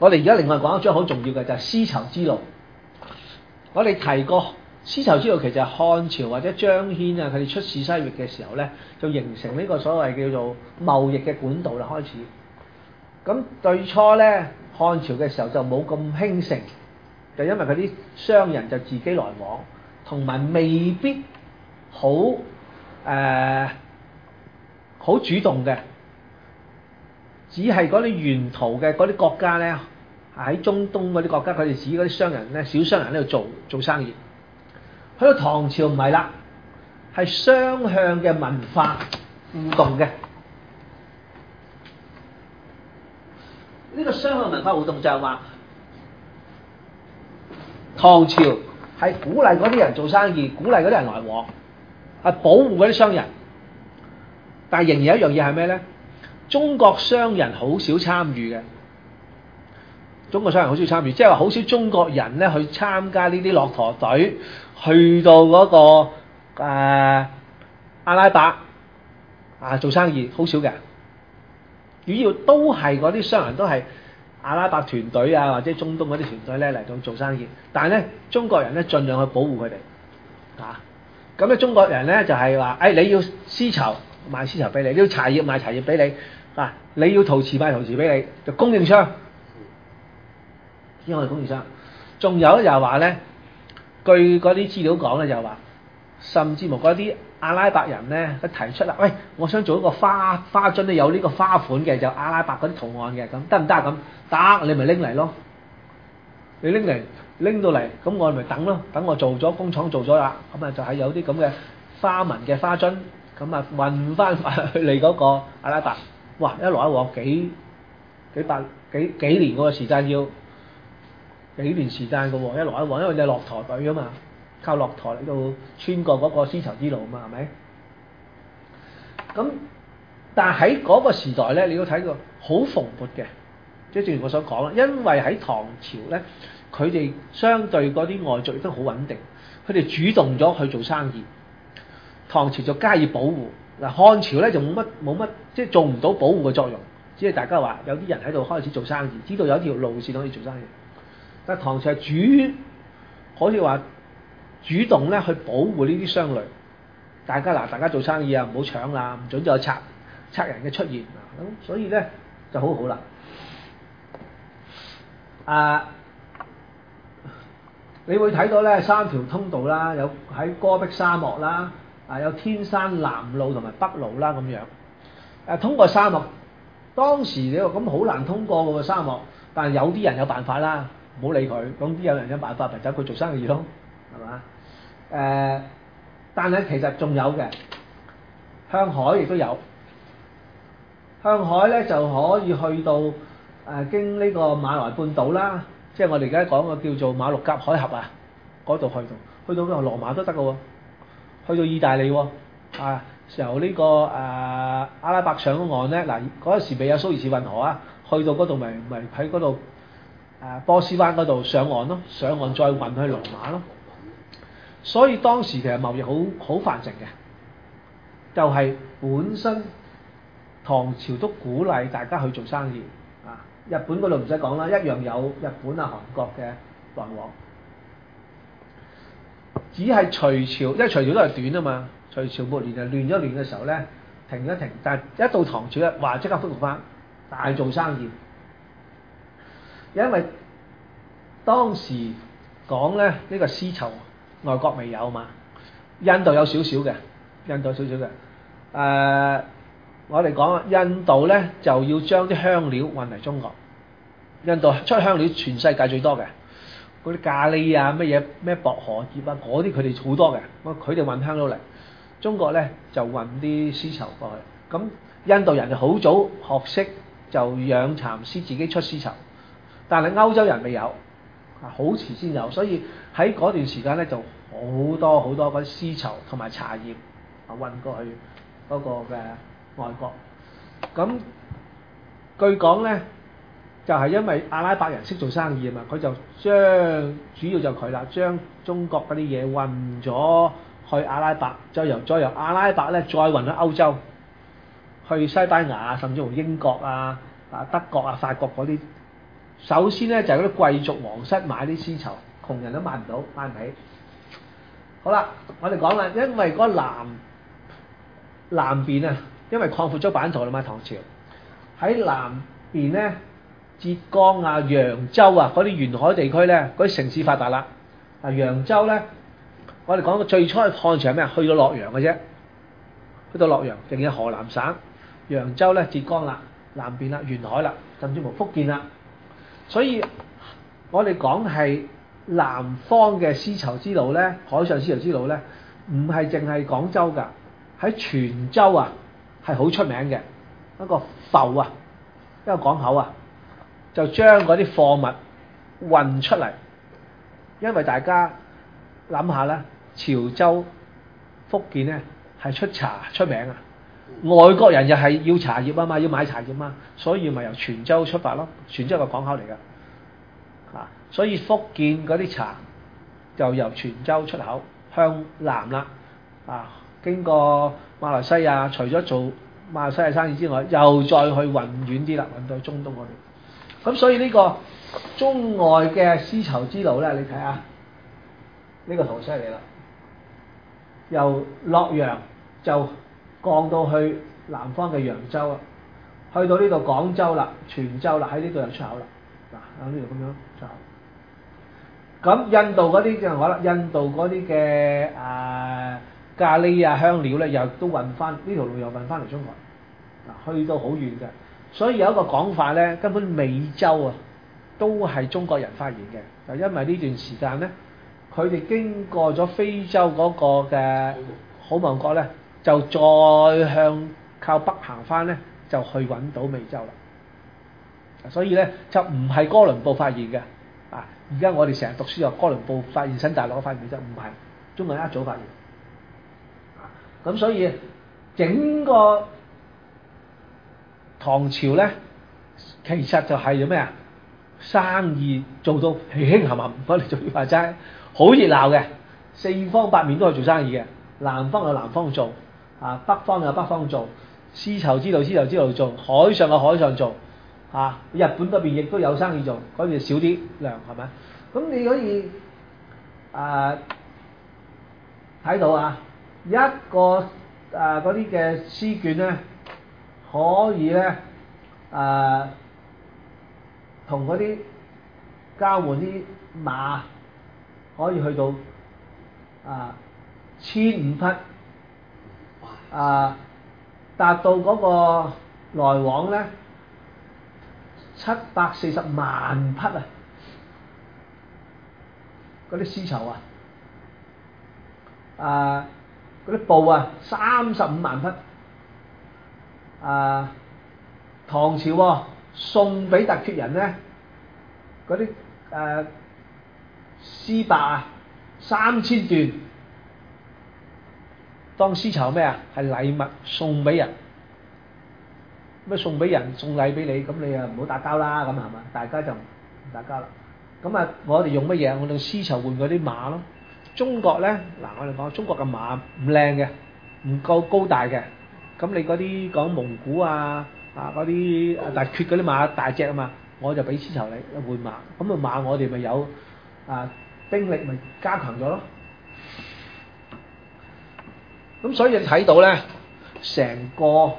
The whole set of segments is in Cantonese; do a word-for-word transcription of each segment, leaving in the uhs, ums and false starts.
我哋而家另外講一張好重要嘅就係絲綢之路。我哋提過絲綢之路其實係漢朝或者張騫啊，佢哋出使西域嘅時候咧，就形成呢個所謂叫做貿易嘅管道啦開始。咁最初咧，漢朝嘅時候就冇咁興盛，就因為佢啲商人就自己來往，同埋未必好誒好主動嘅，只係嗰啲沿途嘅嗰啲國家咧，喺中東嗰啲國家，佢哋指嗰啲商人咧，小商人喺度做做生意。去到唐朝唔係啦，係雙向嘅文化互動嘅。呢個雙向文化互動就係話，唐朝係鼓勵嗰啲人做生意，鼓勵嗰啲人來往，係保護嗰啲商人。但係仍然有一樣嘢係咩咧？中國商人好少參與嘅。中國商人好少參與，即係話好少中國人咧去參加呢啲駱駝隊，去到嗰、那個誒、呃、阿拉伯啊做生意，好少嘅。主要都係嗰啲商人都係阿拉伯團隊啊，或者中東嗰啲團隊咧嚟到做生意。但係咧，中國人咧盡量去保護佢哋啊。咁咧，中國人咧就係、是、話：誒、哎、你要絲綢賣絲綢俾你，你要茶葉賣茶葉俾你啊，你要陶瓷賣陶瓷俾你，就供應商。因為供應商，仲有咧就係話咧，據嗰啲資料講咧就係話，甚至乎嗰啲阿拉伯人咧，佢提出啦，喂，我想做一個花花樽咧，有呢個花款嘅，就阿拉伯嗰啲圖案嘅，咁得唔得啊？咁得，你咪拎嚟咯，你拎嚟拎到嚟，咁我咪等咯，等我做咗工廠做咗啦，咁啊就係有啲咁嘅花紋嘅花樽，咁啊運翻去你嗰個阿拉伯，哇，一來一往幾幾百幾幾年嗰個時間要。幾年時間嘅喎，一來一往，因為你係駱駝隊啊嘛，靠駱駝嚟到穿過嗰個絲綢之路啊嘛，係咪？咁但係喺嗰個時代咧，你都睇到好蓬勃嘅，即係正如我所講啦，因為喺唐朝咧，佢哋相對嗰啲外族亦都好穩定，佢哋主動咗去做生意。唐朝就加以保護，嗱漢朝咧就冇乜冇乜，即係做唔到保護嘅作用，只係大家話有啲人喺度開始做生意，知道有一條路線可以做生意。但係唐朝係主，好似話主動咧去保護呢啲商旅，大家嗱，大家做生意啊，唔好搶啦，唔準再有賊賊人嘅出現啊，咁所以咧就好好啦。啊，你會睇到咧三條通道啦，有喺戈壁沙漠啦，啊有天山南路同埋北路啦咁樣。誒、啊、通過沙漠，當時你話咁好難通過嘅喎沙漠，但係有啲人有辦法啦。唔好理佢，咁啲有人有辦法咪走佢做生意咯，係嘛？誒、呃，但係其實仲有嘅，向海亦都有，向海咧就可以去到誒、呃、經呢個馬來半島啦，即係我哋而家講嘅叫做馬六甲海峽啊，嗰度去到，去到邊羅馬都得嘅喎，去到意大利喎，啊由呢、這個誒、呃、阿拉伯上岸咧，嗱嗰陣時未有蘇伊士運河啊，去到嗰度咪咪喺嗰度。誒波斯灣嗰度上岸咯，上岸再運去羅馬咯，所以當時其實貿易好好繁盛嘅，就係、是、本身唐朝都鼓勵大家去做生意啊。日本嗰度唔使講啦，一樣有日本啊、韓國嘅來往，只係隋朝，因為隋朝都係短啊嘛，隋朝末年就亂咗亂嘅時候咧，停一停，但係一到唐朝咧，話即刻恢復翻大做生意。因為當時講咧，呢、這個絲綢外國未有嘛，印度有少少嘅，印度有少少嘅。誒、呃，我哋講啊，印度咧就要將啲香料運嚟中國。印度出香料全世界最多嘅，嗰啲咖喱啊、乜嘢咩薄荷葉啊，嗰啲佢哋好多嘅。咁佢哋運香料嚟，中國咧就運啲絲綢過去。咁印度人就好早學識就養蠶絲，自己出絲綢。但係歐洲人未有，啊好遲先有，所以喺嗰段時間咧就好多好多嗰啲絲綢同埋茶葉啊運過去嗰個嘅外國。咁據講咧，就係、是、因為阿拉伯人識做生意啊嘛，佢就將主要就佢啦，將中國嗰啲嘢運咗去阿拉伯，再由再由阿拉伯咧再運去歐洲，去西班牙甚至乎英國啊、啊德國啊、法國嗰啲。 首先咧就係嗰啲貴族皇室買啲絲綢，窮人都買唔到，買唔起。好啦，我哋講啦，因為嗰南南邊啊，因為擴闊咗版圖啦嘛，唐朝喺南邊咧，浙江啊、揚州啊嗰啲沿海地區咧，嗰啲城市發達啦。啊，揚州咧，我哋講到最初嘅漢朝係咩啊？去到洛陽嘅啫，去到洛陽，仲有河南省、揚州咧、浙江啦、南邊啦、沿海啦，甚至乎福建啦。所以我哋講係南方嘅絲綢之路咧，海上絲綢之路咧，唔係淨係廣州㗎，喺泉州啊係好出名嘅一個埠啊，一個港口啊，就將嗰啲貨物運出嚟。因為大家諗下啦，潮州、福建咧係出茶出名啊，外國人又係要茶葉啊嘛，要買茶葉嘛，所以咪由泉州出發咯。泉州係個港口嚟㗎，啊，所以福建嗰啲茶就由泉州出口向南啦，啊，經過馬來西亞，除咗做馬來西亞生意之外，又再去運遠啲啦，運到中東嗰邊。咁所以呢個中外嘅絲綢之路咧，你睇下呢個圖犀利啦，由洛陽就降到去南方嘅揚州啊，去到呢度廣州啦、泉州啦，喺呢度又出口啦。嗱，喺呢度咁樣出口。咁印度嗰啲就好啦，印度嗰啲嘅誒咖喱啊、香料咧，又都運翻呢條路又運翻嚟中國。嗱，去到好遠嘅，所以有一個講法咧，根本美洲啊都係中國人發現嘅，就因為呢段時間咧，佢哋經過咗非洲嗰個嘅好望角咧，就再向靠北行翻咧，就去揾到美洲啦。所以咧就唔係哥倫布發現嘅，啊！而家我哋成日讀書話哥倫布發現新大陸，發現美洲，唔係，中國人一早發現。咁所以整個唐朝咧，其實就係咩啊？生意做到興興冚冚，我哋仲要話齋，好熱鬧嘅，四方八面都係做生意嘅。南方有南方做，啊，北方有北方做，絲綢之路絲綢之路做，海上有海上做，啊，日本嗰邊亦都有生意做，嗰邊少啲量係咪？咁你可以啊睇到啊，一個啊嗰啲嘅絲絹咧，可以咧啊同嗰啲交換啲馬，可以去到啊千五匹，啊達到嗰個來往咧七百四十萬匹啊！嗰啲絲綢啊，啊嗰啲布啊三十五萬匹，啊唐朝喎、啊、送俾突厥人咧嗰啲誒絲帛啊三千段，當絲綢咩啊？係禮物送俾人，咩送俾人送禮俾你，咁你啊唔好打交啦，咁係嘛？大家就唔打交啦。咁啊，我哋用乜嘢？我用絲綢換嗰啲馬咯。中國咧，嗱我哋講中國嘅馬唔靚嘅，唔夠高大嘅。咁你嗰啲講蒙古啊啊嗰啲突厥嗰啲馬大隻啊嘛，我就俾絲綢你換馬。咁啊馬我哋咪有啊兵力咪加強咗咯。咁所以你睇到咧，成個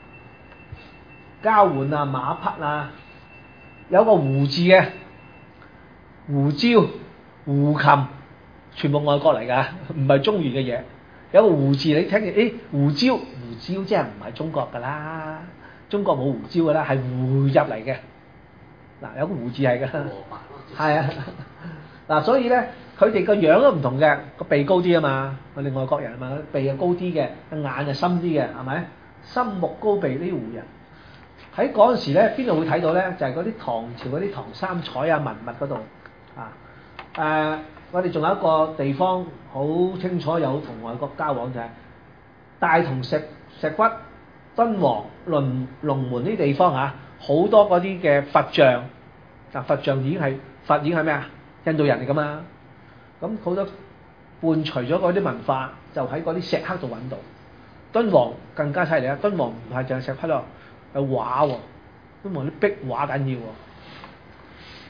交換啊馬匹啊，有個胡字嘅。胡椒、胡琴，全部外國嚟㗎，唔係中原嘅嘢。有個胡字，你聽見？誒胡椒，胡椒即係唔係中國㗎啦？中國冇胡椒㗎啦，係胡入嚟嘅。嗱，有個胡字係㗎，係啊。嗱，所以咧，佢哋個樣都唔同嘅，個鼻高啲啊嘛，我哋外國人啊嘛，鼻係高啲嘅，個眼就深啲嘅，係咪？深目高鼻呢啲胡人。喺嗰陣時咧，邊度會睇到咧？就係嗰啲唐朝嗰啲唐三彩啊文物嗰度。啊，誒、呃，我哋仲有一個地方好清楚有同外國交往，就係、是、大同石石窟、敦煌、龍龍門呢啲地方啊，好多嗰啲嘅佛像，嗱佛像已經係佛已經係咩啊？印度人嚟㗎嘛，咁好多伴隨咗嗰啲文化，就喺嗰啲石刻度揾到。敦煌更加犀利啊！敦煌唔係淨係石窟咯，係畫喎，敦煌啲壁畫緊要喎。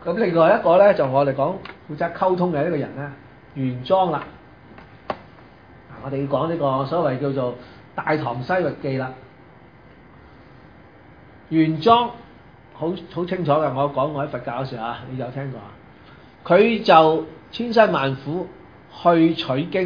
咁另外一個咧就我哋講負責溝通嘅呢個人咧，玄奘啦。我哋要講呢個所謂叫做《大唐西域記》啦。玄奘好好清楚嘅，我講我喺佛教嗰時啊，你有聽過啊？佢就千辛萬苦去取經，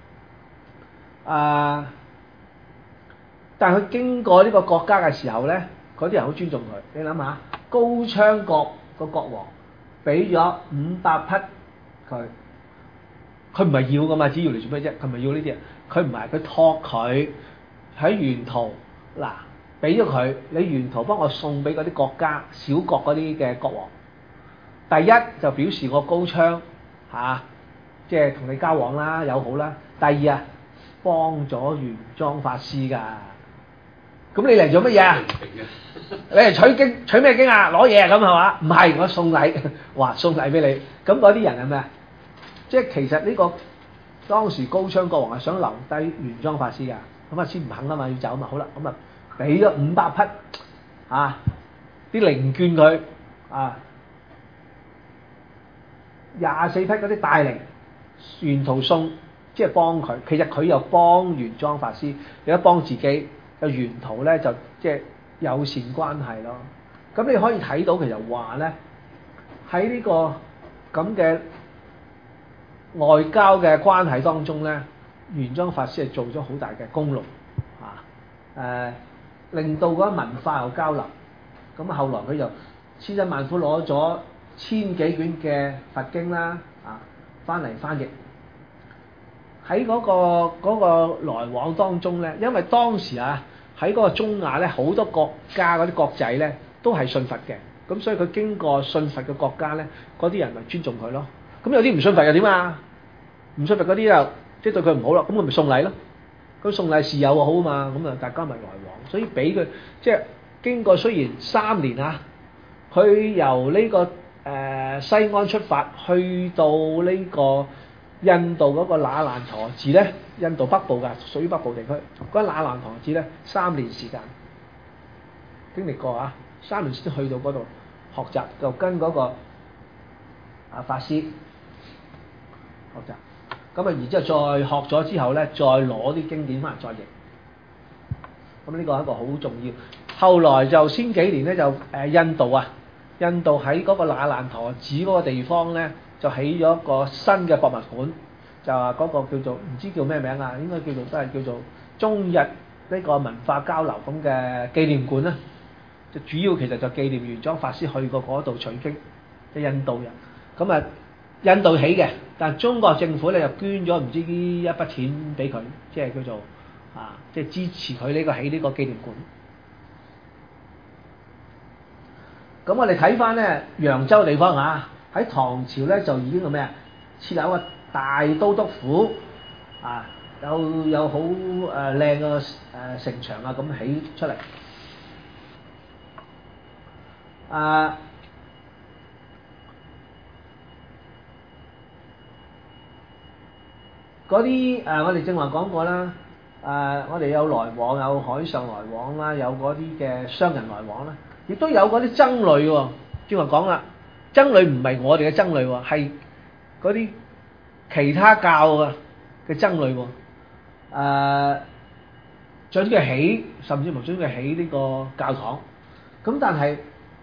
啊！但係佢經過呢個國家嘅時候咧，嗰啲人好尊重佢。你諗下，高昌國個國王俾咗五百匹佢，佢唔係要噶嘛，只要嚟做咩啫？佢唔係要呢啲啊，佢唔係，佢託佢喺沿途嗱。俾咗佢，你沿途幫我送俾嗰啲國家、小國嗰啲嘅國王。第一就表示我高昌嚇，即係同你交往啦、友好啦。第二啊，幫咗玄奘法師㗎。咁你嚟做乜嘢啊？你嚟取經，取咩經啊？攞嘢咁係嘛？唔係，我送禮，話送禮俾你。咁嗰啲人係咩啊？即係其實呢個當時高昌國王係想留低玄奘法師㗎，咁啊先唔肯啊嘛，要走嘛。好啦，咁啊。俾咗五百匹啊啲靈眷佢啊，廿四匹嗰啲大靈沿途送，即係幫佢。其實佢又幫玄奘法師，又一幫自己，就沿途咧就即係友善關係咯。咁你可以睇到其實話咧喺呢個咁嘅外交嘅關係當中咧，玄奘法師係做咗好大嘅功勞啊誒。呃令到嗰個文化又交流，咁後來佢就千辛萬苦攞咗千幾卷嘅佛經啦，啊，翻嚟翻譯。喺嗰個嗰個來往當中咧，因為當時啊喺嗰個中亞咧好多國家嗰啲國仔咧都係信佛嘅，咁所以佢經過信佛嘅國家咧，嗰啲人咪尊重佢咯。咁有啲唔信佛又點啊？唔信佛嗰啲又即係對佢唔好咯，咁佢咪送禮咯。咁送禮事友好啊嘛，咁啊大家咪來往，所以俾佢即係經過雖然三年啊，佢由呢、這個誒、呃、西安出發去到呢個印度嗰個那蘭陀寺咧，印度北部㗎，屬於北部地區。嗰、那個那蘭陀寺咧三年時間經歷過啊，三年先去到嗰度學習，就跟嗰個啊法師學習。咁啊，然之後再學咗之後咧，再攞啲經典翻嚟再譯。咁呢個係一個好重要。後來就先幾年咧，就誒印度啊，印度喺嗰個那蘭陀寺嗰個地方咧，就起咗一個新嘅博物館，就話嗰個叫做唔知叫咩名啊，應該叫做都係叫做中日呢個文化交流咁嘅紀念館啦。就主要其實就紀念玄奘法師去過嗰度取經嘅印度人。咁啊。印度起嘅，但中國政府咧又捐咗唔知一筆錢俾佢，即係叫做啊，即係支持佢呢個起呢個紀念館。咁我哋睇翻咧揚州地方啊，喺唐朝咧就已經係咩啊？設立一個大都督府啊，有有好誒靚嘅誒城牆啊，咁起出嚟啊。嗰啲誒，我哋正話講過啦，誒、呃，我哋有來往，有海上來往啦，有嗰啲嘅商人來往啦，亦都有嗰啲僧侶喎。正話講啦，僧侶唔係我哋嘅僧侶喎，係嗰啲其他教嘅嘅僧侶喎。誒、呃，準佢起，甚至乎準佢起呢個教堂。咁但係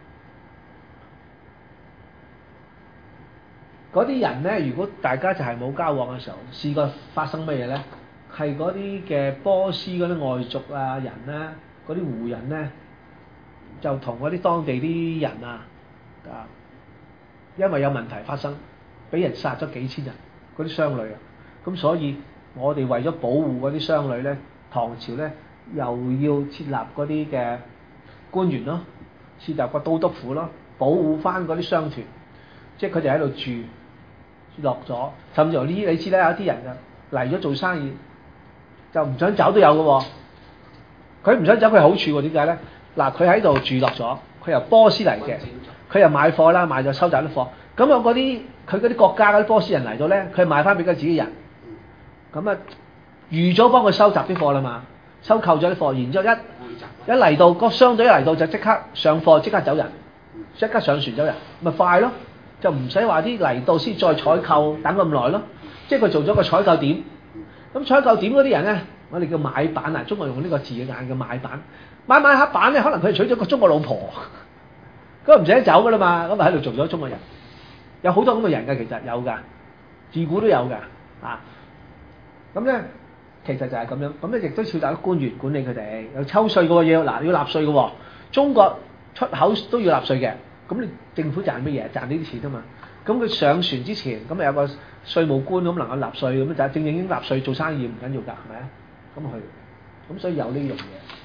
嗰啲人咧，如果大家就係冇交往嘅時候，試過發生乜嘢咧？係嗰啲嘅波斯嗰啲外族啊人咧，嗰啲胡人咧，就同嗰啲當地啲人啊，啊，因為有問題發生，俾人殺咗幾千人，嗰啲商旅啊，咁所以我哋為咗保護嗰啲商旅咧，唐朝咧又要設立嗰啲嘅官員咯，設立個都督府咯，保護翻嗰啲商團，即係佢哋喺度住。落咗，甚至乎呢，你知啦，有啲人就嚟咗做生意，就唔想走都有嘅喎。佢唔想走，佢好處喎，點解咧？嗱，佢喺度住落咗，佢由波斯嚟嘅，佢又買貨啦，買咗收集啲貨。咁有嗰啲佢嗰啲國家嗰啲波斯人嚟到咧，佢賣翻俾佢自己人。咁啊，預咗幫佢收集啲貨啦嘛，收購咗啲貨，然之後一一嚟到個商隊一嚟到就即刻上貨，即刻走人，即刻上船走人，咪快咯。 就唔使話啲嚟到先再採購等咁耐咯。即係佢做咗個採購點，咁採購點嗰啲人咧，我哋叫買辦啊，中國用呢個字嘅眼叫買辦，買買下辦咧，可能佢娶咗個中國老婆，咁唔使得走噶啦嘛，咁咪喺度做咗中國人，有好多咁嘅人㗎，其實有㗎，自古都有㗎，啊，咁咧其實就係咁樣，咁咧亦都要大家官員管理佢哋，有抽稅嘅喎，要嗱要納稅嘅喎，中國出口都要納稅嘅，咁你政府賺乜嘢？賺呢啲錢啊嘛。咁佢上船之前，咁咪有個稅務官咁能夠納稅，咁就正正經納稅做生意唔緊要㗎，係咪啊？咁去，咁所以有呢樣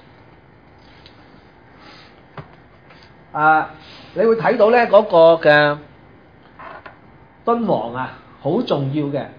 嘢。啊，你會睇到咧嗰個嘅敦煌啊，好重要嘅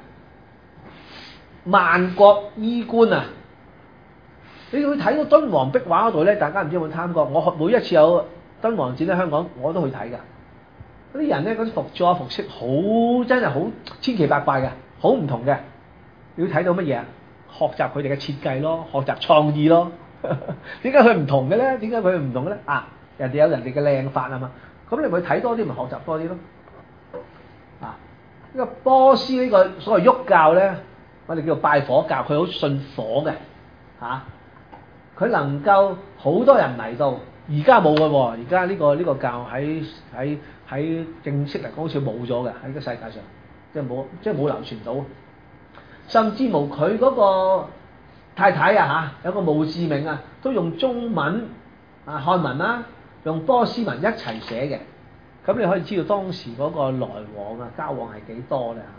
萬國衣冠啊！你會睇到敦煌壁畫嗰度咧，大家唔知有冇參過？我每一次有敦煌展喺香港，我都去睇㗎。嗰啲人咧，嗰啲服裝服飾好真係好千奇百怪嘅，好唔同嘅。你要睇到乜嘢啊？學習佢哋嘅設計咯，學習創意咯。點解佢唔同嘅咧？點解佢唔同嘅咧？啊，人哋有人哋嘅靚法啊嘛。咁你咪睇多啲，咪學習多啲咯。啊，呢個波斯呢個所謂鬱教咧，我哋叫做拜火教，佢好信火嘅嚇。佢能夠好多人嚟到，而家冇嘅喎。而家呢個呢個教喺喺喺正式嚟講好似冇咗嘅，喺個世界上，即係冇即係冇流傳到。甚至無佢嗰個太太啊嚇，有個墓誌銘啊，都用中文啊漢文啦，用波斯文一齊寫嘅。咁你可以知道當時嗰個來往啊交往係幾多咧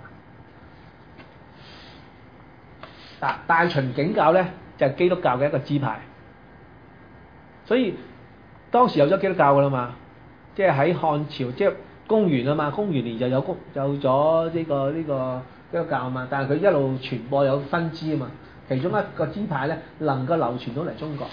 嚇。嗱，大秦景教咧就係基督教嘅一個支派，所以當時有咗基督教噶啦嘛，即係喺漢朝，即係公元啊嘛，公元年就有公有咗呢個呢個基督教啊嘛，但係佢一路傳播有分支啊嘛，其中一個支派咧能夠流傳到嚟中國，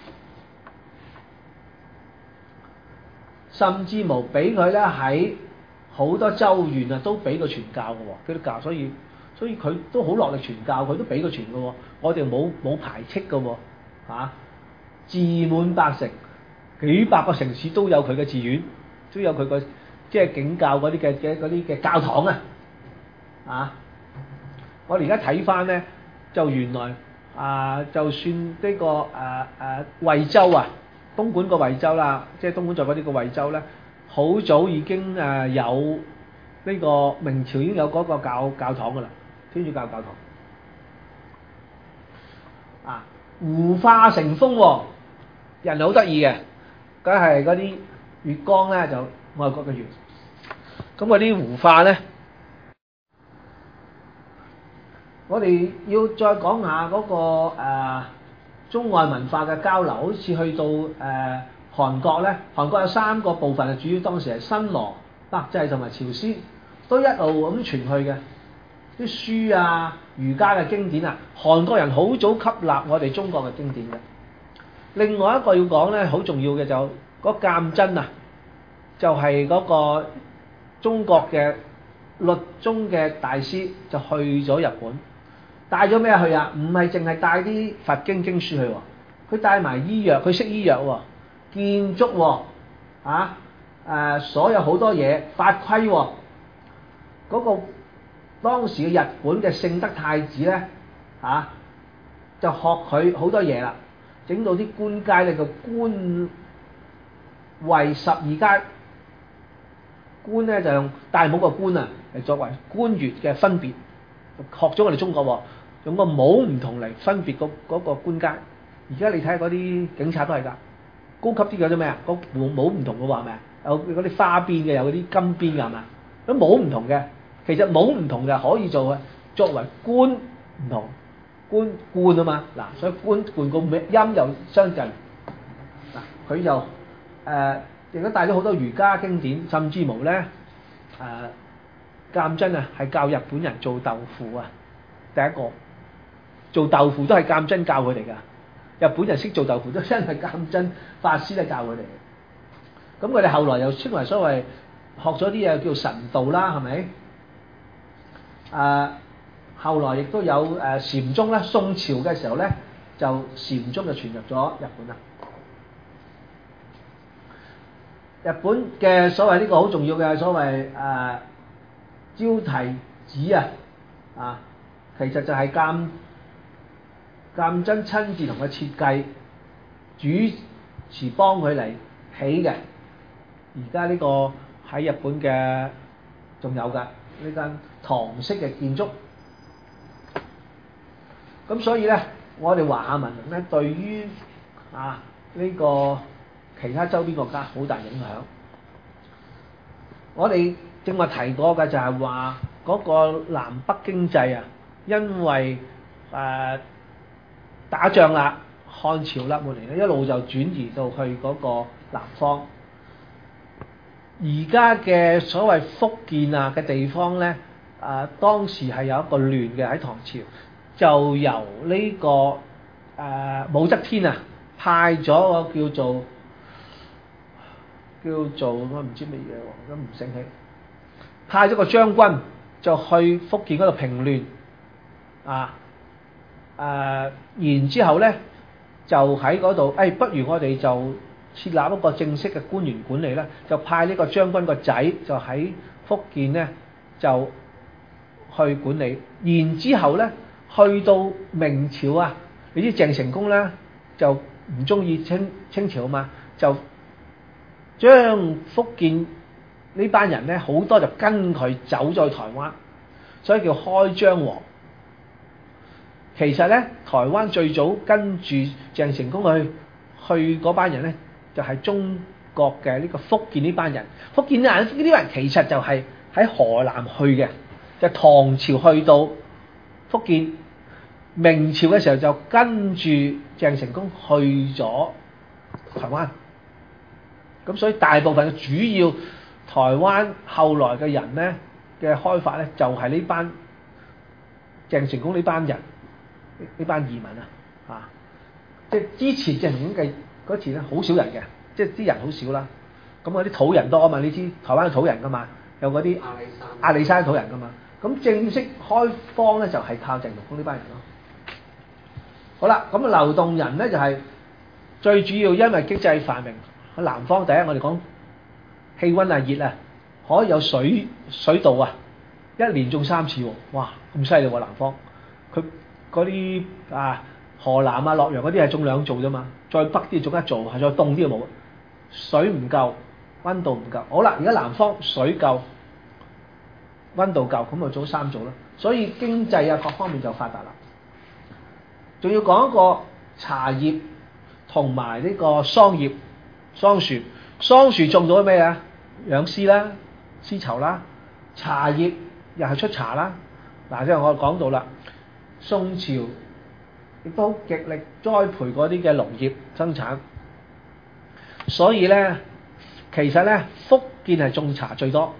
甚至無俾佢咧喺好多州縣啊都俾佢傳教嘅喎，基督教，所以所以佢都好落力傳教，佢都俾佢傳嘅喎，我哋冇冇排斥嘅喎，嚇，自滿百城，幾百個城市都有佢嘅寺院，都有佢個即係景教嗰啲嘅嘅嗰啲嘅教堂啊，啊！我哋而家睇翻咧，就原來啊，就算呢、這個誒誒、啊啊、惠州啊，東莞個惠州啦，即係東莞在嗰啲個惠州咧，好早已經誒有呢個明朝已經有嗰個教教堂噶啦，天主教教堂。啊，胡化成風喎、哦，人好得意嘅，梗係嗰啲月光咧就外國嘅月，咁嗰啲胡化咧。我哋要再講下嗰、那個、呃、中外文化嘅交流，好似去到誒、呃、韓國咧，韓國有三個部分，主要當時係新羅、百濟同埋朝鮮，都一路咁傳去嘅啲書啊、儒家嘅經典啊，韓國人好早吸納我哋中國嘅經典嘅。另外一個要講咧，好重要嘅就嗰、那個鑑真啊，就係、是、嗰個中國嘅律宗嘅大師，就去咗日本。帶咗咩去啊？唔係淨係帶啲佛經經書去喎，佢帶埋醫藥，佢識醫藥喎，建築喎，啊誒、呃、所有好多嘢法規喎，嗰、那個當時嘅日本嘅聖德太子咧，啊就學佢好多嘢啦，整到啲官階咧個官位十二階，官咧就用戴帽個官啊嚟作為官員嘅分別，學咗我哋中國喎。用個帽唔同嚟分別嗰嗰個官階，而家你睇下嗰啲警察都係㗎，高級啲嘅啫咩啊？個帽唔同嘅話係咪啊？有嗰啲花邊嘅，有嗰啲金邊嘅係嘛？咁帽唔同嘅，其實帽唔同嘅可以做嘅，作為官唔同，官冠啊嘛，嗱，所以官冠個音又相近，嗱佢就誒亦都帶咗好多儒家經典，甚至無咧誒鑑真啊，係教日本人做豆腐啊，第一個。做豆腐都係鑑真教佢哋㗎，日本人識做豆腐都真係鑑真法師咧教佢哋。咁佢哋後來又稱為所謂學咗啲嘢叫神道啦，係咪？誒、呃，後來亦都有誒禪宗咧，宋朝嘅時候咧就禪宗就傳入咗日本啦。 日本嘅所謂呢個好重要嘅所謂誒、呃、招提子啊，啊，其實就係鑑鑑真親自同佢設計，主持幫佢嚟起嘅。而家呢個喺日本嘅仲有㗎呢間唐式嘅建築。咁所以咧，我哋華夏文明咧，對於啊呢、這個其他周邊國家好大影響。我哋正話提過嘅就係話嗰個南北經濟啊，因為誒、呃、打仗啦，漢朝啦末年咧，一路就轉移到去嗰個南方。而家嘅所謂福建啊嘅地方咧，啊、呃、當時係有一個亂嘅喺唐朝。就由呢、這個誒、呃、武則天啊派咗個叫做叫做我唔知乜嘢喎，咁唔醒起，派咗個將軍就去福建嗰度平亂啊誒、呃，然之後咧就喺嗰度，誒不如我哋就設立一個正式嘅官員管理啦，就派呢個將軍個仔就喺福建咧就去管理，然之後咧。去到明朝啊，你知鄭成功咧就唔中意清清朝啊嘛，就將福建呢班人咧好多就跟佢走咗去台灣，所以叫開張王。其實咧，台灣最早跟住鄭成功去去嗰班人咧，就係、是、中國嘅呢個福建呢班人。福建呢呢啲人其實就係喺河南去嘅，就是、唐朝去到福建，明朝嘅時候就跟住鄭成功去咗台灣，咁所以大部分嘅主要台灣後來嘅人咧嘅開發咧，就係呢班鄭成功呢班人呢班移民啊，啊，即係之前鄭成功嘅嗰次咧好少人嘅，即係啲人好少啦，咁嗰啲土人多啊嘛，你知台灣嘅土人噶嘛，有嗰啲阿里山阿里山土人噶嘛。咁正式開荒咧就係靠鄭成功呢班人咯。好啦，咁啊流動人咧就係、是、最主要，因為經濟繁榮喺南方。第一我哋講氣温啊熱啊，可以有水水稻啊，一年種三次喎，哇咁犀利喎南方。佢嗰啲啊河南啊洛陽嗰啲係種兩造啫嘛，再北啲種一造，係再凍啲就冇。水唔夠，温度唔夠。好啦，而家南方水夠。温度夠，咁咪做三造咯，所以經濟啊各方面就發達啦。仲要講一個茶葉同埋呢個桑葉，桑樹，桑樹種咗咩啊？養絲啦，絲綢啦，茶葉又係出茶啦。嗱，即係我講到啦，宋朝亦都極力栽培嗰啲嘅農業生產，所以咧其實咧福建係種茶最多。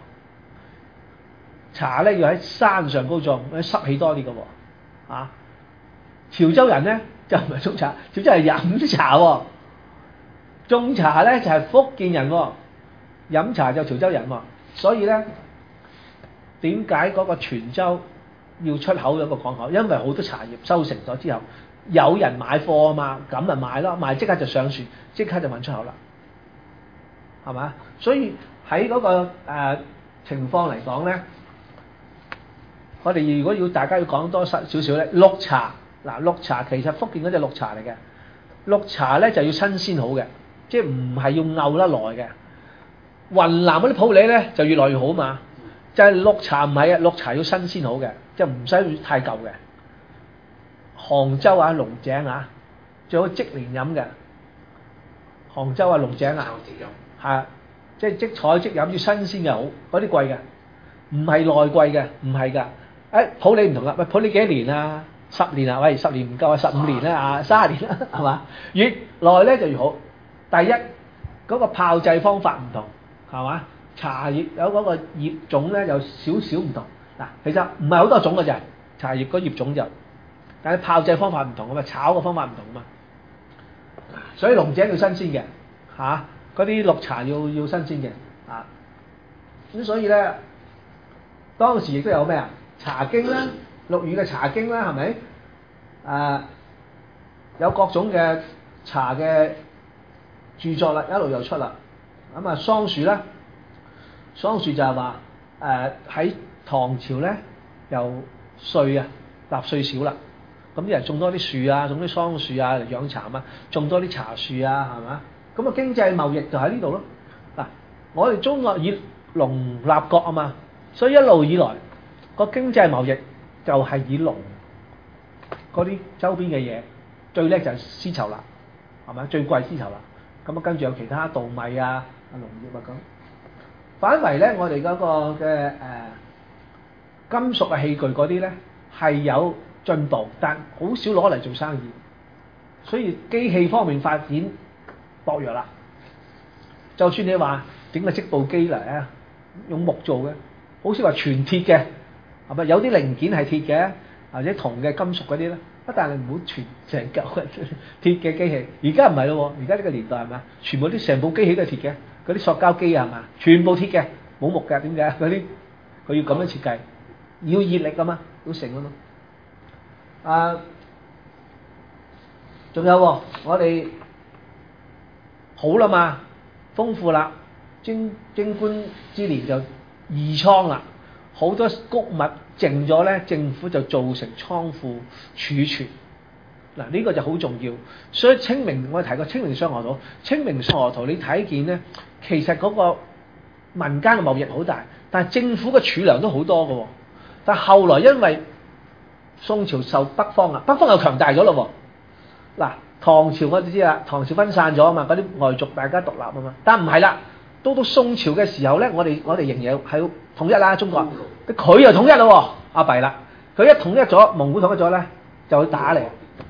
茶咧要喺山上高種，喺濕氣多啲嘅喎，啊！潮州人咧就唔係種茶，潮州係飲茶喎。種茶咧就係、是、福建人喎，飲茶就潮州人喎。所以咧，點解嗰個泉州要出口有一個港口？因為好多茶葉收成咗之後，有人買貨啊嘛，咁咪賣咯，賣即刻就上船，即刻就運出口啦，係嘛？所以喺嗰、那個誒、呃、情況嚟講咧。我哋如果要大家要講多少少咧，綠茶嗱，綠茶其實福建嗰隻綠茶嚟嘅，綠茶咧就要新鮮好嘅，即係唔係要漚得耐嘅。雲南嗰啲普洱咧就越來越好嘛，就係、是、綠茶唔係啊，綠茶要新鮮好嘅，即係唔使太舊嘅。杭州啊，龍井啊，最好即年飲嘅。杭州啊，龍井啊，係即係即採即飲，要新鮮嘅好，嗰啲貴嘅，唔係內貴嘅，唔係㗎。誒普洱唔同啦，喂普洱幾多年啊？十年啊？喂十年唔夠啊，十五年啦啊，三十年啦，係嘛？越耐咧就越好。第一嗰、那個炮製方法唔同，係嘛？茶葉有嗰個葉種咧有少少唔同。嗱，其實唔係好多種嘅啫，茶葉嗰葉種就，但係炮製方法唔同啊嘛，炒嘅方法唔同啊嘛。所以龍井要新鮮嘅，嚇嗰啲綠茶要要新鮮嘅，啊咁所以咧當時亦都有咩啊？茶經啦，陸羽嘅茶經啦，係咪？啊，有各種嘅茶嘅著作啦，一路又出啦。 咁啊桑樹啦，桑樹就係話誒喺唐朝咧由稅啊納稅少啦，咁啲人種多啲樹啊，種啲桑樹啊嚟養蠶啊，種多啲茶樹啊，係嘛？咁啊經濟貿易就喺呢度咯。嗱，我哋中國以農立國啊嘛，所以一路以來個經濟貿易就係以農嗰啲周邊嘅嘢，最叻就係絲綢啦，係咪？最貴絲綢啦。咁啊跟住有其他稻米啊、農業啊咁。反為咧，我哋嗰個嘅誒、呃、金屬嘅器具嗰啲咧係有進步，但好少攞嚟做生意，所以機器方面發展薄弱啦。就算你話整個織布機嚟啊，用木做嘅，好少話全鐵嘅，係咪？有啲零件係鐵嘅，或者銅嘅金屬嗰啲咧，但係你唔好全成嚿嘅鐵嘅機器。而家唔係咯，而家呢個年代係咪？全部啲成部機器都係鐵嘅，嗰啲塑膠機係嘛？全部鐵嘅，冇木嘅，點解？嗰啲佢要咁樣設計，要熱力啊嘛，要成啊嘛。啊，仲有喎，我哋好啦嘛，豐富啦，貞貞觀之年就義倉啦，好多穀物剩咗咧，政府就造成倉庫儲存。嗱，呢個就好重要。所以清明我哋提過清明上河圖，清明上河圖你睇見咧，其實嗰個民間嘅貿易好大，但係政府嘅儲糧都好多嘅喎。但係後來因為宋朝受北方啊，北方又強大咗咯喎。嗱，唐朝我哋知啦，唐朝分散咗啊嘛，嗰啲外族大家獨立啊嘛。但唔係啦，到到宋朝嘅時候咧，我哋我哋仍然係統一啦，中國。佢又統一咯，阿弊啦，佢一統一咗，蒙古統一咗咧，就去打你。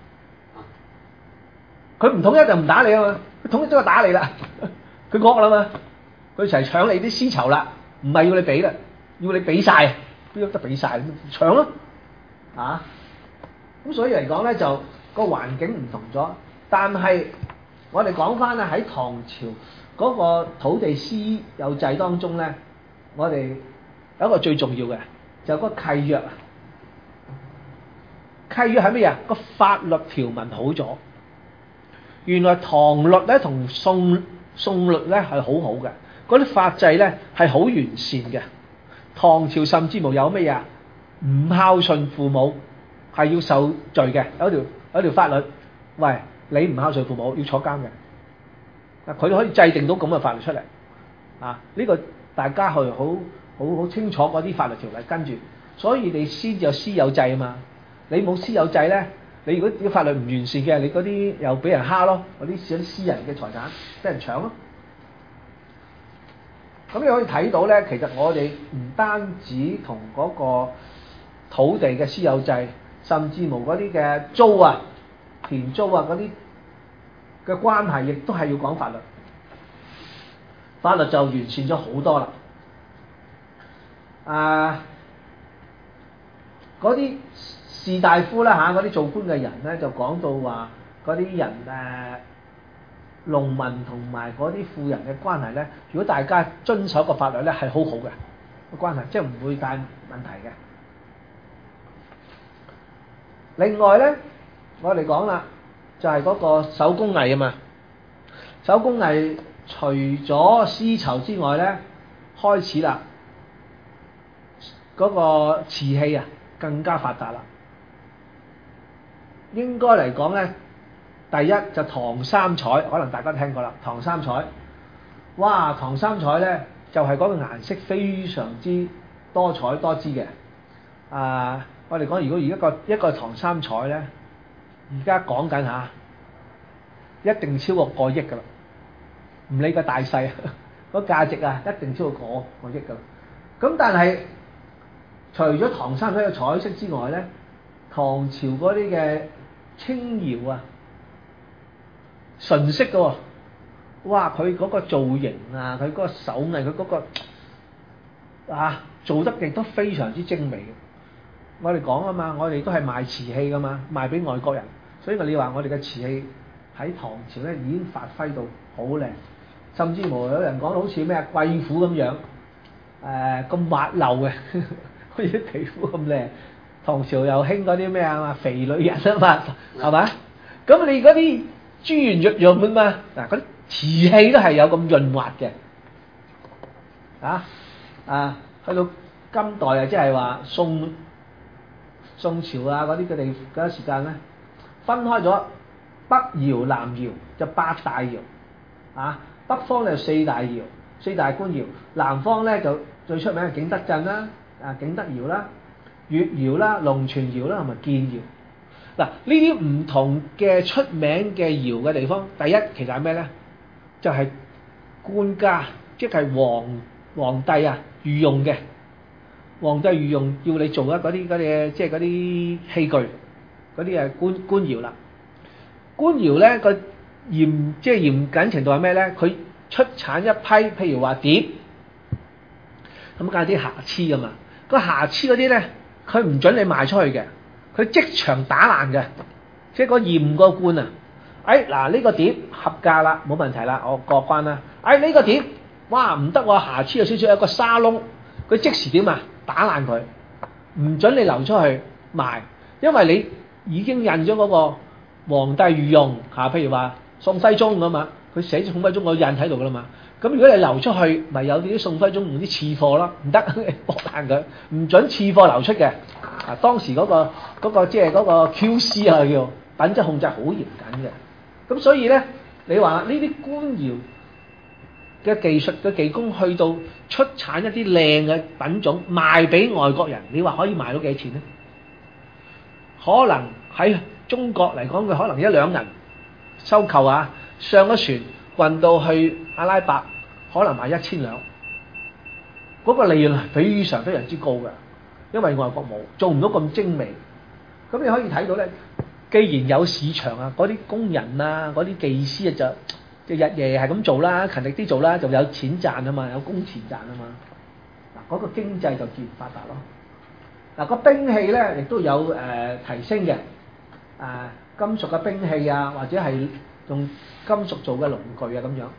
佢唔統一就唔打你啊嘛，佢統一咗就打你啦。佢惡啦嘛，佢一齊搶你啲絲綢啦，唔係要你俾啦，要你俾晒，邊有得俾晒？搶咯，啊！咁所以嚟講咧，就個環境唔同咗。但係我哋講翻咧，喺唐朝嗰個土地私有制當中咧，我哋有一個最重要嘅，就係嗰個契約啊。契約係乜嘢？個法律條文好咗。原來唐律咧同宋宋律咧係好好嘅，嗰啲法制咧係好完善嘅。唐朝甚至乎有乜嘢啊？唔孝順父母係要受罪嘅，有條有條法律，喂，你唔孝順父母要坐監嘅。啊，佢可以制定到咁嘅法律出嚟啊！呢個大家去好好好清楚嗰啲法律條例跟住，所以你先有私有制啊嘛。你冇私有制咧，你如果啲法律唔完善嘅，你嗰啲又俾人蝦咯，嗰啲啲私人嘅財產俾人搶咯。咁你可以睇到咧，其實我哋唔單止同嗰個土地嘅私有制，甚至乎嗰啲嘅租啊、田租啊嗰啲嘅關係，亦都係要講法律。法律就完善咗好多啦。啊，嗰啲士大夫啦嚇，嗰啲做官嘅人咧，就講到話嗰啲人誒農民同埋嗰啲富人嘅關係咧，如果大家遵守個法律咧，係好好嘅個關係，即係唔會帶問題嘅。另外咧，我哋講啦，就係嗰個手工藝啊嘛。手工藝除咗絲綢之外咧，開始啦，嗰個瓷器啊更加發達啦。應該嚟講咧，第一就唐三彩，可能大家聽過啦。唐三彩，哇！唐三彩咧就係、是、嗰個顏色非常之多彩多姿嘅。啊，我哋講如果而家個一個唐三彩咧，而家講緊嚇，一定超過個億噶啦，唔理個大細，個價值啊一定超過個個億噶啦。咁但係除咗唐三彩嘅彩色之外咧，唐朝嗰啲嘅青窯啊，純色嘅喎，哇！佢嗰個造型啊，佢嗰個手藝，佢嗰個啊做得亦都非常之精美嘅。我哋講啊嘛，我哋都係賣瓷器噶嘛，賣俾外國人，所以我哋話我哋嘅瓷器喺唐朝咧已經發揮到好靚，甚至乎有人講好似咩啊貴婦咁樣，誒咁滑溜嘅，好似啲皮膚咁靚。唐朝又興嗰啲咩啊肥女人啊嘛，係嘛？咁你嗰啲珠圓玉潤啊嘛，嗱嗰啲瓷器都係有咁潤滑嘅， 啊啊，去到金代啊，即係話宋宋朝啊嗰啲嘅地嗰啲時間咧，分開咗北窯、南窯，就八大窯啊。北方咧四大窯，四大官窯；南方咧就最出名係景德鎮啦，啊景德窯啦、越窯啦、龍泉窯啦同埋建窯。嗱，呢啲唔同嘅出名嘅窯嘅地方，第一其實係咩咧？就係、是、官家，即係皇皇帝啊御用嘅，皇帝御用要你做啊嗰啲嗰啲即係嗰啲器具，嗰啲誒官官窯啦。官窯咧個嚴即係嚴謹程度係咩咧？佢出產一批，譬如話碟，咁梗係啲瑕疵噶嘛。個瑕疵嗰啲咧，佢唔準你賣出去嘅。佢即場打爛嘅，即係個驗個官啊！哎嗱，呢個碟合格啦，冇問題啦，我過關啦。哎呢個碟，哇唔得喎，瑕疵有少少有個沙窿，佢即時點啊？打爛佢，唔準你流出去賣，因為你已經印咗嗰個皇帝御用嚇，譬如話宋徽宗咁嘛，佢寫住宋徽宗個印喺度噶啦嘛。咁如果你流出去，咪有啲宋徽宗用啲次貨咯，唔得，搏爛佢，唔準次貨流出嘅。啊，當時嗰、嗰個嗰、嗰個即係嗰個 Q C 啊，叫品質控制好嚴謹嘅。咁所以咧，你話呢啲官窯嘅技術嘅技工去到出產一啲靚嘅品種賣俾外國人，你話可以賣到幾錢咧？可能喺中國嚟講，佢可能一兩銀收購啊，上咗船運到去阿拉伯，可能賣一千兩，嗰、嗰個利潤係非常非常之高嘅。因為外國冇做唔到咁精美，咁你可以睇到咧，既然有市場啊，嗰啲工人啊，嗰啲技師啊，就就日夜係咁做啦，勤力啲做啦，就有錢賺啊嘛，有工錢賺啊嘛，嗱、那、嗰個經濟就自然發達咯。嗱、那個兵器咧亦都有誒、呃、提升嘅，誒、呃、金屬嘅兵器啊，或者係用金屬做嘅農具啊咁樣，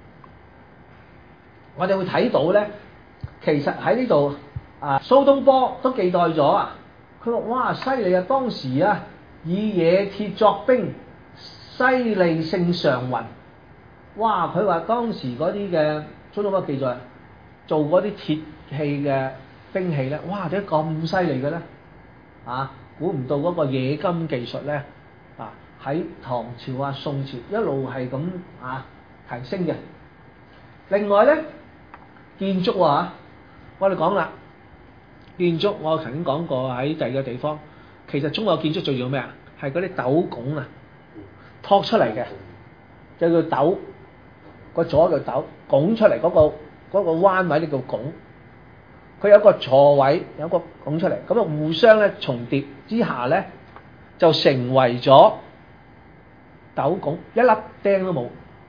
我哋會睇到咧，其實喺呢度。啊，蘇東坡都記載咗啊！佢話：哇，犀利啊！當時啊，以冶鐵作兵，犀利勝常雲。哇！佢話當時嗰啲嘅蘇東坡記載，做嗰啲鐵器嘅兵器咧，哇！點解咁犀利嘅咧？啊，估唔到嗰個冶金技術咧，啊喺唐朝啊、宋朝一路係咁啊提升嘅。另外咧，建築啊，我哋講啦。建築我曾經講過喺第二個地方，其實中國建築最重要咩啊？係嗰啲斗拱啊，托出嚟嘅，就叫斗，個左叫斗，拱出嚟嗰、嗰個嗰、嗰個彎位呢叫拱。佢有個座位，有個拱出嚟，咁啊互相咧重疊之下咧，就成為咗斗拱，一粒釘都冇，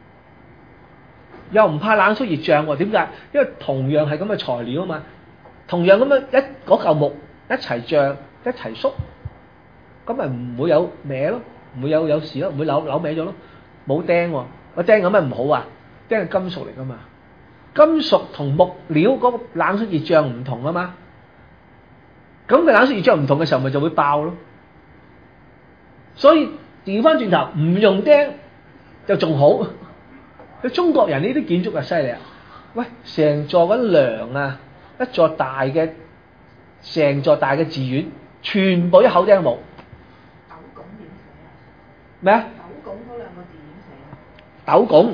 又唔怕冷縮熱脹喎？點解？因為同樣係咁嘅材料啊嘛。同樣咁樣一嗰嚿木一齊脹一齊縮，咁咪唔會有歪咯，唔會有有事咯，唔會扭扭歪咗咯。冇釘喎，個釘有咩唔好啊？釘係金屬嚟噶嘛，金屬同木料嗰個冷縮熱脹唔同啊嘛。咁佢冷縮熱脹唔同嘅時候，咪就會爆咯。所以調翻轉頭唔用釘就仲好。佢中國人呢啲建築就犀利啊！喂，成座嗰梁啊！一座大嘅，成座大嘅寺院，全部一口釘冇。斗拱點寫啊？咩啊？斗拱嗰兩個字點寫啊？斗拱。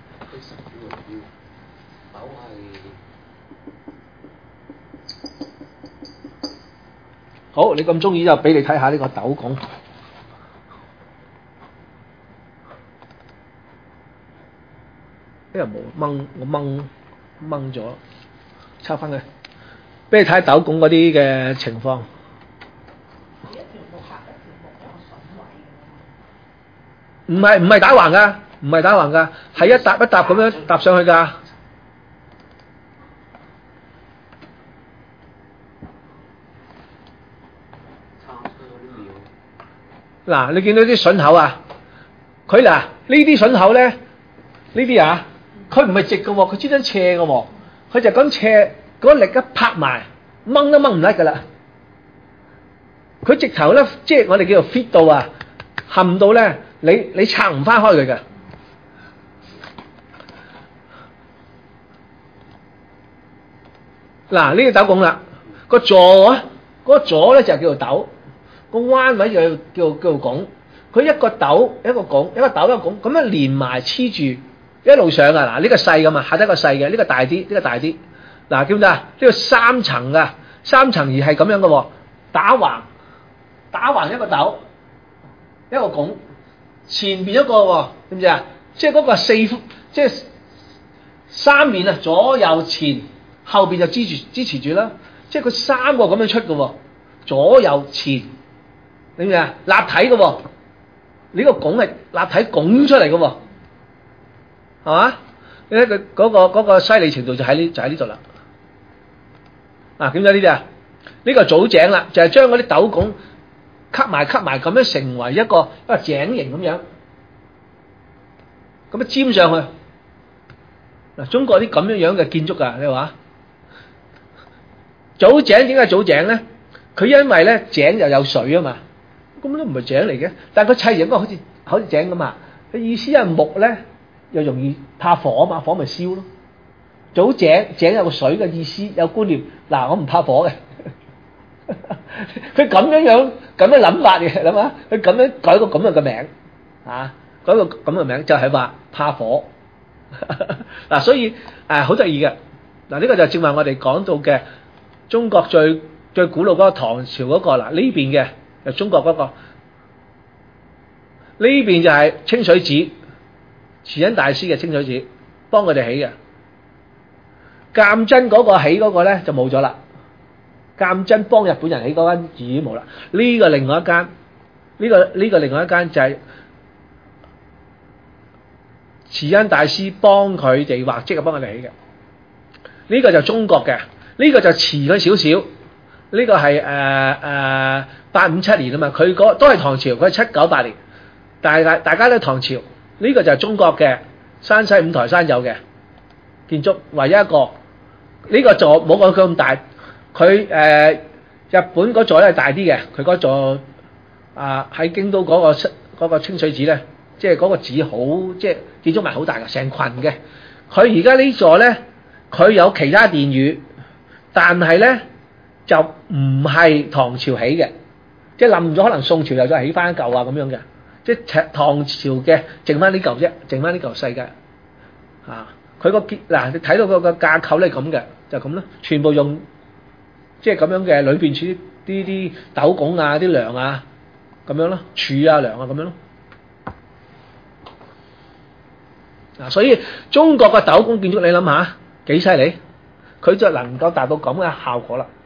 斗係。好，你咁中意就俾你睇下呢個斗拱。呢個冇掹，我掹掹咗。抄翻佢，俾你睇斗拱嗰啲嘅情況。一條木搭一條木有筍位嘅。唔係唔係打橫㗎，唔係打橫㗎，係一搭一搭咁樣搭上去㗎。嗱，你見到啲筍口啊？佢嗱呢啲筍口咧，呢啲啊，佢唔係直嘅喎，佢專登斜嘅喎。佢就咁斜，嗰力一拍埋，掹都掹唔甩噶啦。佢直頭咧，即係我哋叫做 fit 到啊，冚到咧，你你拆唔翻開佢嘅。 嗱呢個斗拱啦，個座啊，嗰個座咧就叫做斗，個彎位就叫叫叫做拱。佢一個斗一個拱，一個斗一個拱，咁樣連埋黐住一路上啊！嗱呢個細噶嘛，下低個細嘅，呢個大啲，呢個大啲。嗱見唔見啊？呢個三層噶，三層而係咁樣嘅喎，打橫打橫一個斗，一個拱，前邊一個喎，知唔知啊？即係嗰個四幅，即係三面啊，左右前後邊就支住支持住啦。即係佢三個咁樣出嘅喎，左右前，知唔知啊？立體嘅喎。呢個拱係立體拱出嚟嘅喎，係嘛？你睇佢嗰個嗰個犀利程度就喺呢就喺呢度啦。啊，點解呢啲啊？呢個組井啦，就係將嗰啲斗拱吸埋吸埋咁樣成為一個一個井形咁樣，咁樣尖上去。嗱，中國啲咁樣樣嘅建築啊，你話組井點解組井咧？佢因為咧井又有水啊嘛。咁都唔係井嚟嘅，但係佢砌型嗰好似好似井咁啊！佢意思係木咧又容易怕火啊嘛，火咪燒咯。組井井有個水嘅意思，有觀念。嗱，我唔怕火嘅，佢咁樣樣咁樣諗法嘅，諗下佢咁樣改個咁樣嘅名啊，改個咁嘅名就係話怕火。嗱，所以誒好得意嘅嗱，呢個就正話我哋講到嘅中國最最古老嗰個唐朝嗰個嗱，呢邊嘅。就中國嗰、那個呢邊就係清水寺，慈恩大師嘅清水寺幫佢哋起嘅。鑑真嗰個起嗰個咧就冇咗啦，鑑真幫日本人起嗰間寺已經冇啦。呢、這個另外一間，呢、這個呢、這個另外一間就係慈恩大師幫佢哋畫則，係幫佢哋起嘅。呢、這個就中國嘅，呢、這個就遲佢少少。呢、這個係誒誒八五七年啊嘛，佢嗰都係唐朝，佢係七九八年，但係大大家都唐朝。呢、這個就係中國嘅山西五台山有嘅建築，唯一一個。呢、這個座冇佢咁大，佢誒、呃、日本嗰座咧係大啲嘅，佢嗰座啊喺、呃、京都嗰、那個那個清水寺咧，即係嗰個寺好，即係建築物好大嘅，成群嘅。佢而家呢座咧，佢有其他殿宇，但係咧。就唔係唐朝起嘅，即係冧咗，可能宋朝又再起翻一嚿啊咁樣嘅，即係唐朝嘅剩翻呢嚿啫，剩翻呢嚿細嘅，啊，佢個結嗱你睇到個個架構咧咁嘅，就咁咯，全部用即係咁樣嘅裏邊處啲啲斗拱啊、啲梁啊咁樣咯，柱啊、梁啊咁樣咯，嗱，所以中國嘅斗拱建築你諗下幾犀利，佢就能夠達到咁嘅效果啦。